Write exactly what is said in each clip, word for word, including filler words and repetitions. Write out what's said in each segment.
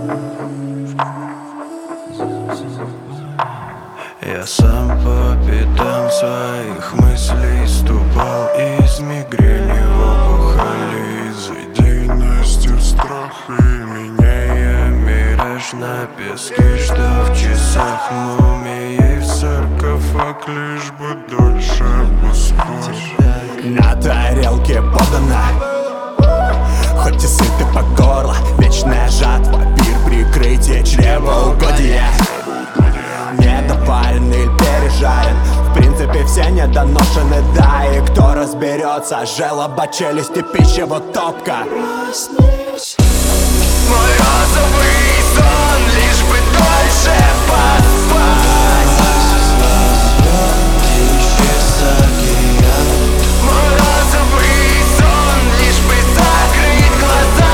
Я сам по пятам своих мыслей ступал, из мигрени в опухоли, из идейностью страха, меняя мираж на песке, что в часах мумией в саркофаг, лишь бы дольше поспать. На тарелке подано, хоть и сыты по горло, вечная жатва, пир, прикрытие, чревоугодие. Недопарен или пережарен, в принципе все недоношены, да, и кто разберется, желоба, челюсти, пища, вот топка. Проснись. Мой розовый сон, лишь бы дольше поспать. Мой розовый сон, лишь бы закрыть глаза.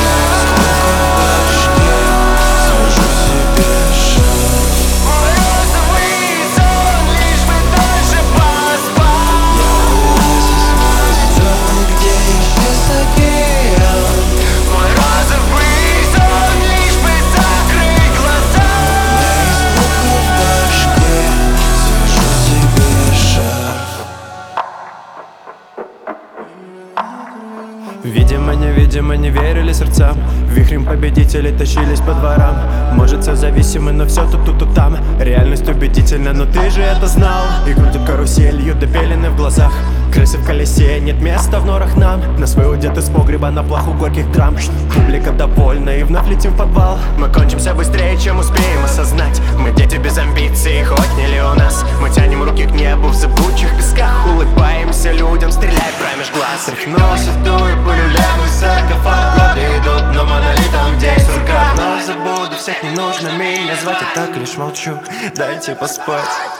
Мой розовый сон, лишь бы дольше поспать. Где исчез океан? Мой розовый сон, лишь бы закрыть глаза. В башке свяжу себе шарф. Видимо, невидимо, не верили сердцам. Вихрем победителей тащились по дворам. Может, все зависимы, но все тут, тут, тут, там. Реальность убедительна, но ты же это знал. И крутят каруселью до пелены в глазах. Крысы в колесе, нет места в норах нам. На свой удет из погреба на плаху горьких драм. Публика довольна и вновь летим в подвал. Мы кончимся быстрее, чем успеем осознать. Мы дети без амбиций, хоть не ли у нас. Мы тянем руки к небу в зыбучих песках. Улыбаемся людям, стреляй промеж глаз. Тряхнулся в дую, пылю лягу в саркофаг. Годы идут, но монолитом действует как. Но забуду всех, не нужно меня звать. Я так лишь молчу, дайте поспать.